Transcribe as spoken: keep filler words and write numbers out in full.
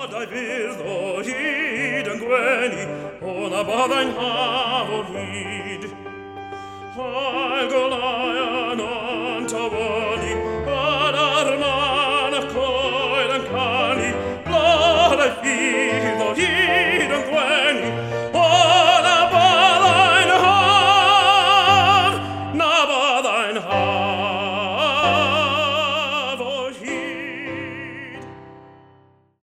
dai virdo hid and gweni on a badain havo hid I'll go lion on to war